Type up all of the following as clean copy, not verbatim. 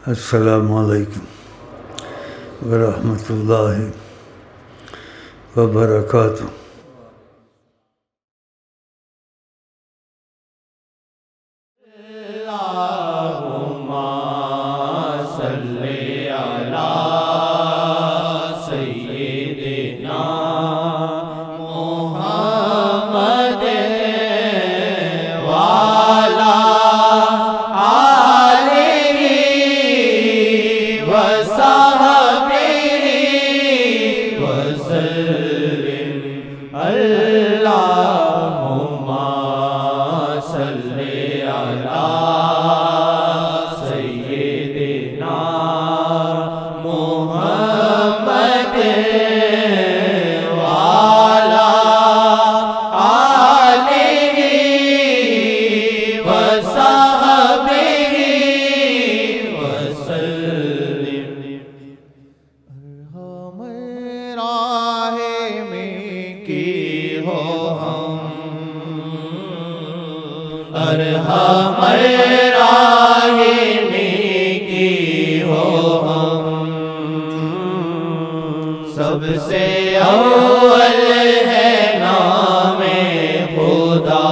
अस्सलामु अलैकुम वरहमतुल्लाहि वबरकातुहू। सबसे अव्वल है नामे खुदा,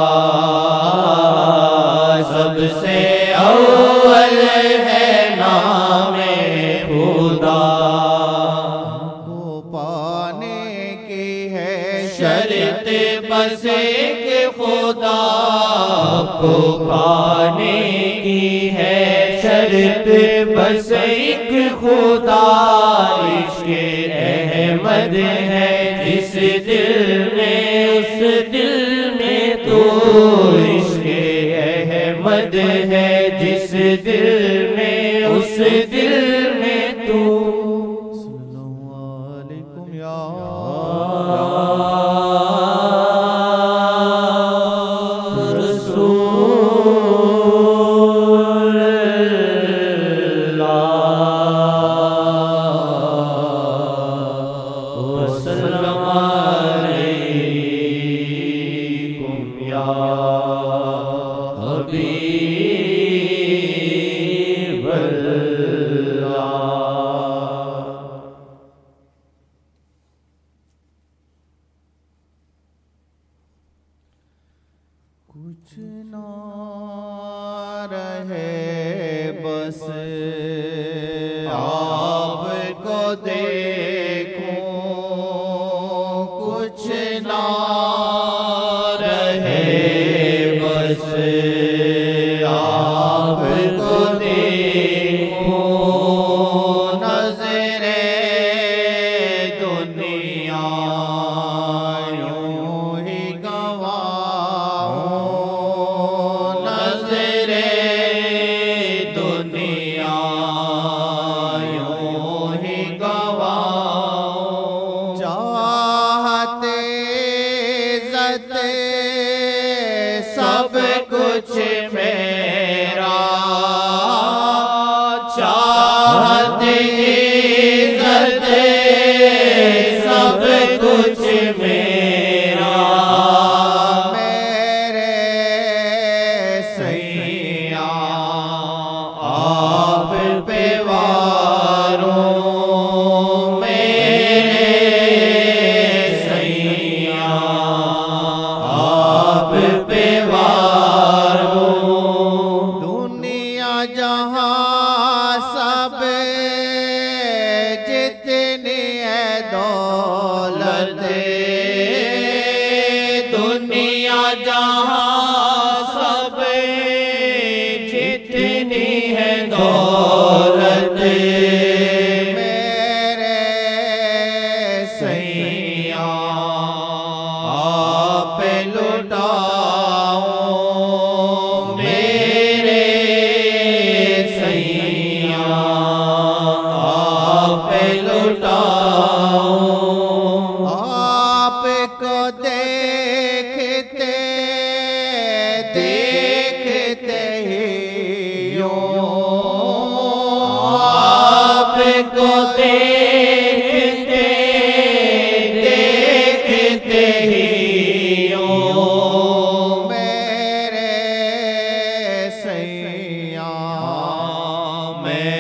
सबसे अव्वल है नामे खुदा। को पाने की है शर्त बस एक खुदा, को पाने की है शर्त बस एक खुदा। इश्क़े अहमद है जिस दिल में उस दिल में तो, इश्क़े अहमद है जिस दिल में उस दिल में तो। सल्लल्लाहु अलैकुम या कुछ ना रहे बस आपको देखूं, कुछ ना रहे बस आपको देखूं। नज़रे दुनिया यूं ही गवाऊं, नज़रे दुनिया यूं ही गवाऊं। चाहते इज़्ज़त सब कुछ मेरा, चाहते इज़्ज़त सब कुछ मेरा। मेरे सैया आप पे वारों, मेरे सैया आप पे वारों। दुनिया जहां सब जितनी है दौलत, दुनिया जहां सब जितनी है दौलत। मेरे सैया आप लुटाऊं, मेरे सैया आप लुटाऊं। आपको देखते देखते ही यूं, आपको देखते देखते ही यूं। मेरे सैया मैं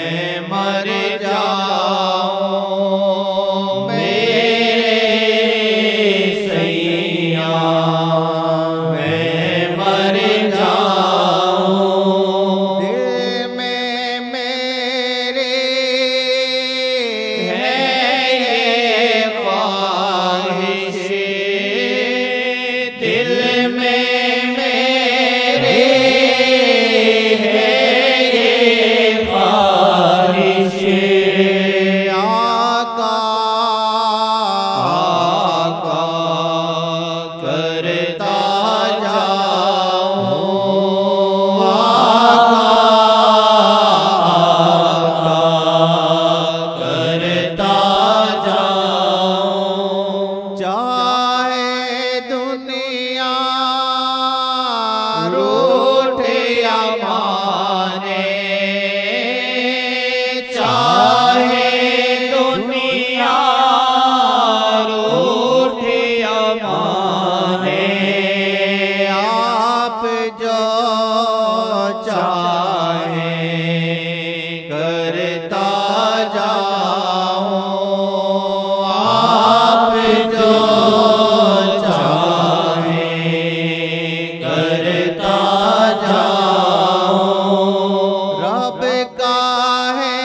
जाऊं। रब का है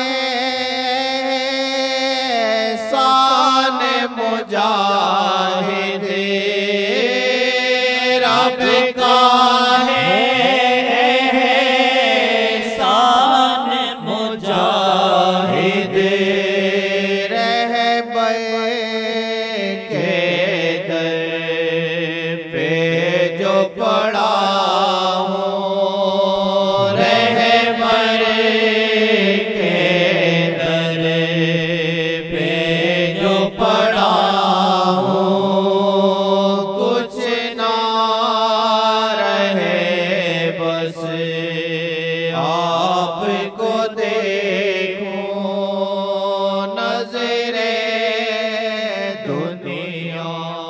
शान मुजाहिद, रब का है शान मुजाहिद, रहबर के दर पे जो पड़ा हूँ, रहबर के दर पे जो पड़ा हूँ, कुछ ना रहे बस आपको देखूं, नजरे दुनिया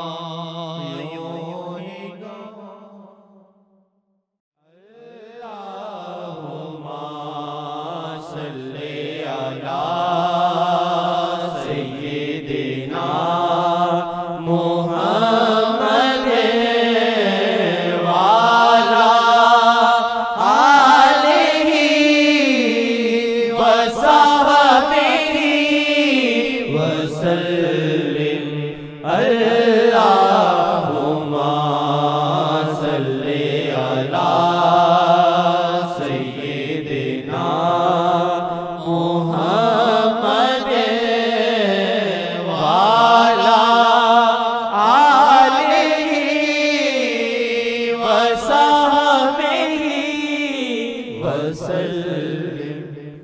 यूं ही अल्लाहुम्मा सल्ली अला सय्यिदिना मुहम्मद वाला आलिही वसहबिही वसल्लिम। अल्लाहुम्मा सल्ली अला सय्यिदिना मुहम्मद वाला आलिही वसहबिही वसल्लिम।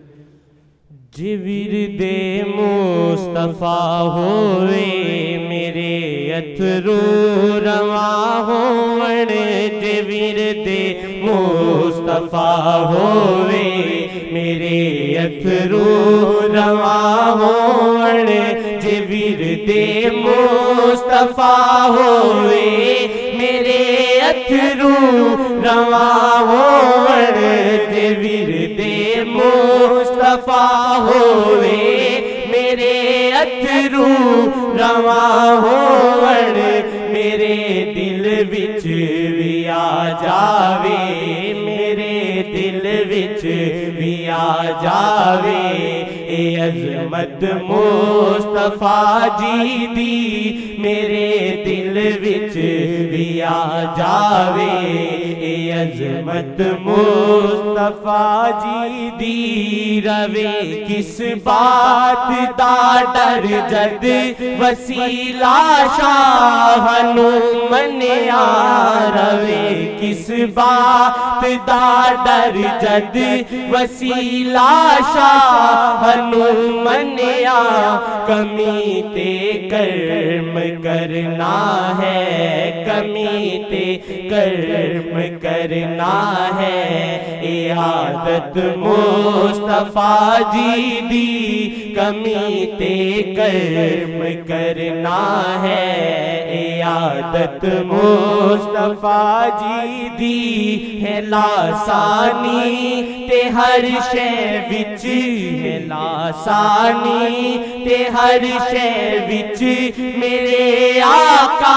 जिविरदे मुस्तफा होवे मेरे अथरू रवा होवण, जिविरदे मुस्तफा होवे मेरे अथरू रवा होवण, जिविरदे मुस्तफा होवे मेरे अथरू रवा होवण, जिविरदे मुस्तफा होवे मेरे अथरू रवा होवण, मेरे दिल विच भी आ जावे, मेरे दिल विच भी आ जावे, ए अज़मत मुस्तफा जी दी मेरे दिल विच भी आ जावे, ए अज़मत मुस्तफा जी दी। रवे किस बात दा डर जद वसीला शाह नू मन्या, रवे किस बात दा डर जद वसीला शाह नू मन्या, कमी ते कर्म करना है, कमी ते कर्म करना है, ए आदत मुस्तफा जी दी कमी ते कर्म करना है, ए आदत मुस्तफा जी दी है लासानी ते हर शै विच, है लासानी ते हर शै विच, मेरे आका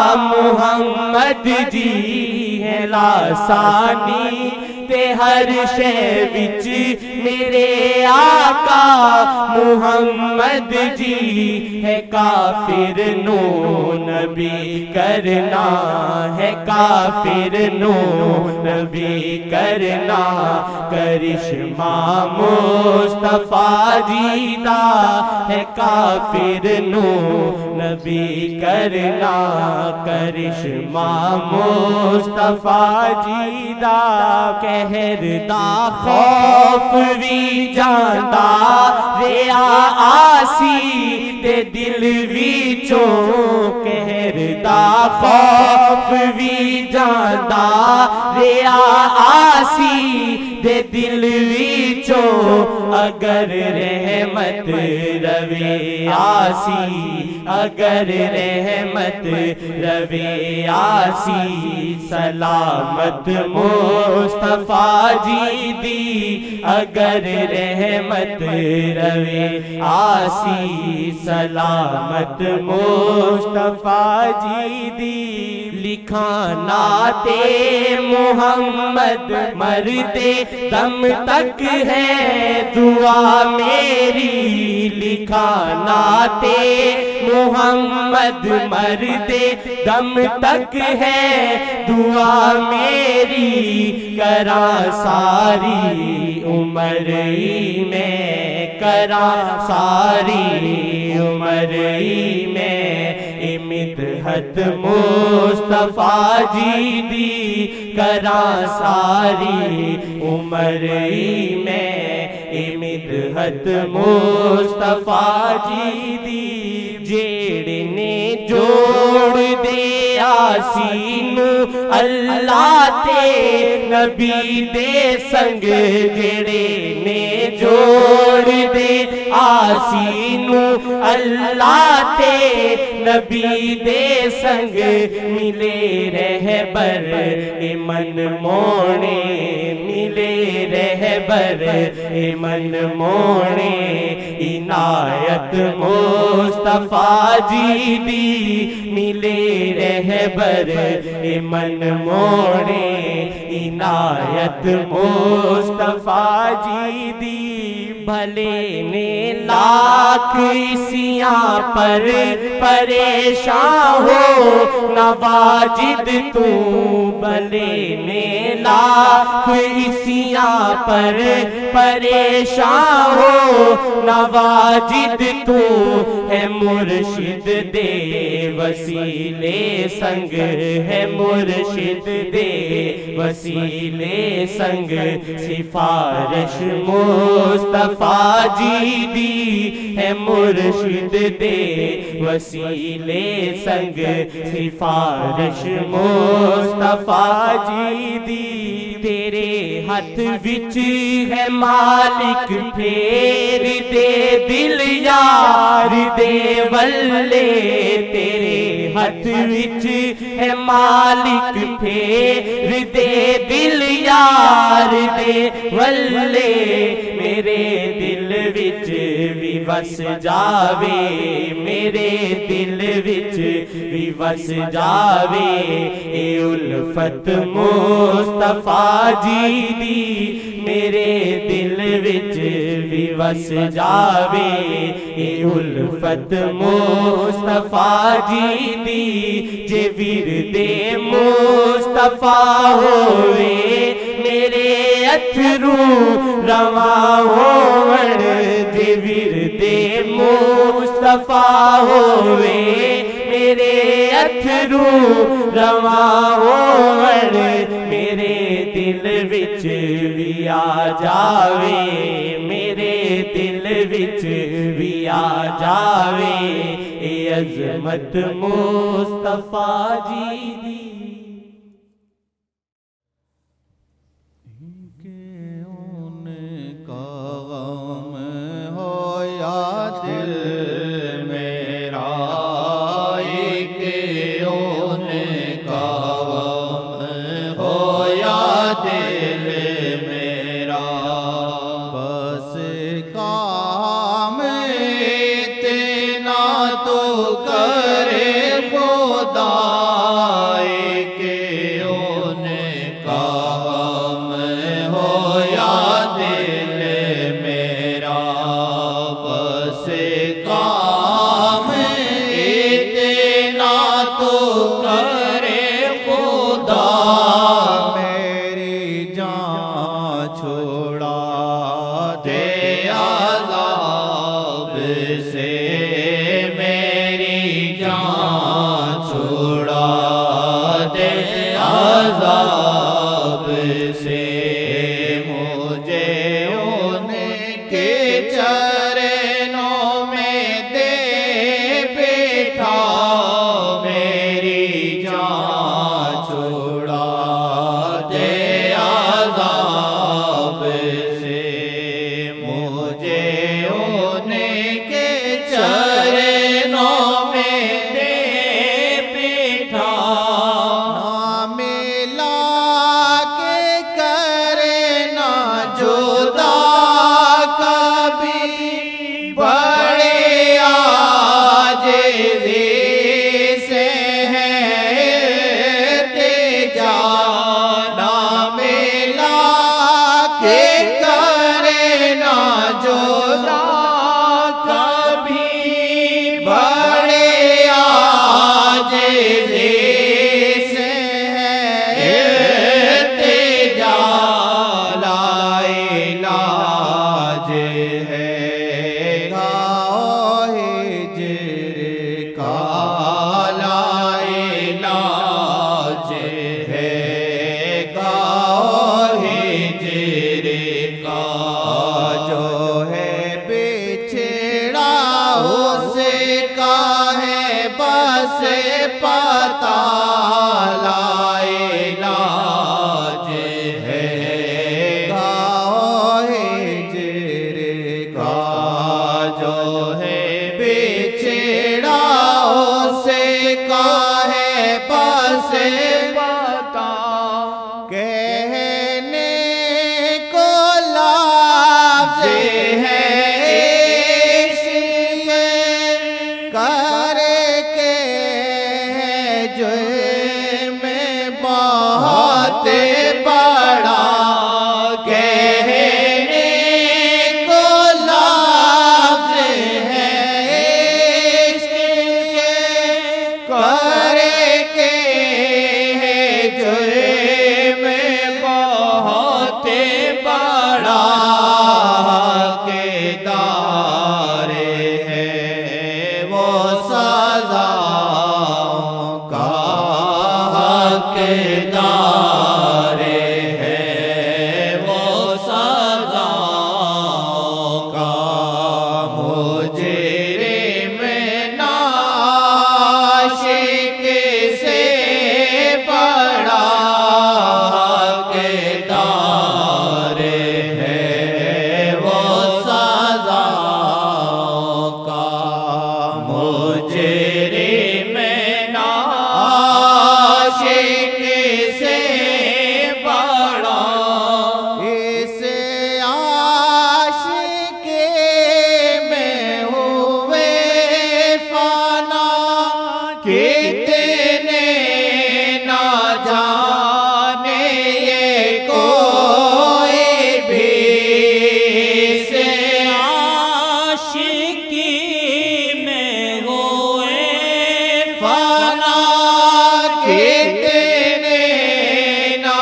मुहम्मद जी है लासानी ते हर शै विच, मेरे आका मुहम्मद जी है काफिर नो नबी करना, है काफिर नो नबी करना, करिश्मा मुस्तफा जी दा है काफिर नो नबी करना, करिश्मा मुस्तफा जी दा, कहर दा खौफ भी जांदा रिया आसी ते दिल विचों, कहर दा खौफ भी जांदा रिया आसी दे दिल विचों अगर रहमत रवे आसी, अगर रहमत रवे आसी, सलामत मुस्तफा जी दी अगर रहमत रवे आसी, सलामत मुस्तफा जी दी। लिखा नाते मोहम्मद मरते दम तक है दुआ मेरी, लिखा नाते मोहम्मद मरते दम तक है दुआ मेरी, करा सारी उम्र ही में, करा सारी उम्र ही में मिदहत मुस्तफा जी दी, करा सारी उम्र ही में मिदहत मुस्तफा जी दी। जेड़े ने जोड़ दे आसीनू अल्लाह ते नबी दे संग, जेड़े ने जोड़ दे आसीनू अल्लाह ते नबी दे संग, मिले रहबर ए मन मोने, मिले रहबर ए मन मोने, इनायत मुस्तफा जी दी मिले रहबर ए मन मोने, इनायत मुस्तफा जी दी। भले ने लाख इसियां पर परेशान हो नवाजिद तू, भले ने लाख इसियां पर परेशान हो नवाजिद तू, है मुर्शिद दे वसीले संग, है मुर्शिद दे वसीले संग, सिफारिश मुस्तफा जी दी है मुर्शिद दे वसीले संग, सिफारिश मुस्तफा जी दी। तेरे हाथ विच है मालिक फेर दे दिल यार दे वल्ले, तेरे हाथ विच है मालिक फेर दे दिल यार दे वल्ले, मेरे दिल विच भी बस जावे, मेरे दिल विच भी बस जावे, ए उल्फत मुस्तफा जी दी मेरे दिल विच भी बस जावे, ए उल्फत मुस्तफा जी दी। जे विरदे मुस्तफा होवे मेरे अथरू रवा होवन, जे विरदे मुस्तफा होवे मेरे अथरू रवा होवन, मेरे दिल विच भी आ जावे, मेरे दिल विच भी आ जावे, ए अज़मत मुस्तफा जी दी।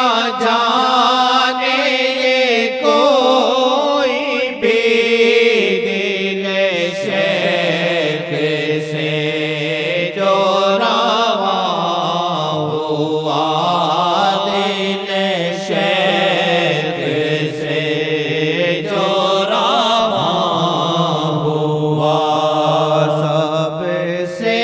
जाने ये कोई भी दिल शेख से जो रवा हुआ, दिल शेख से जो रवा हुआ, सबसे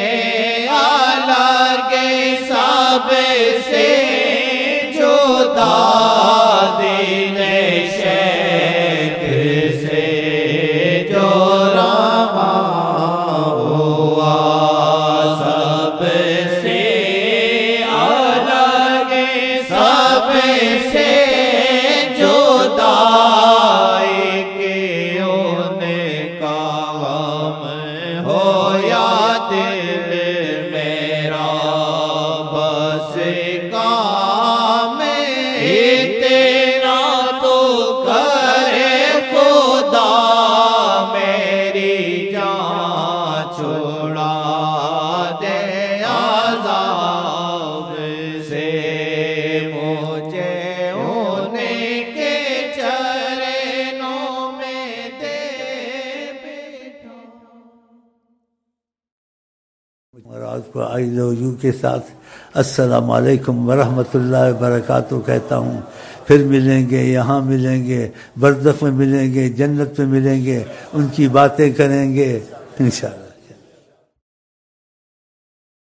अलग सबसे जुदा दिल शेख से जो रवा हुआ, सबसे अलग सबसे जुदा के उनका गम हो या दिल मेरा बस काम इतना तो करे खुदा, मेरी जान छुड़ा दे अज़ाब से, मुझे उनके चरणों में दे बैठा। और आपको आई लव यू के साथ अस्सलाम वालेकुम वरहमतुल्लाहि वबरकातुहू कहता हूँ। फिर मिलेंगे, यहाँ मिलेंगे, बरज़ख में मिलेंगे, जन्नत में मिलेंगे, उनकी बातें करेंगे इंशाअल्लाह।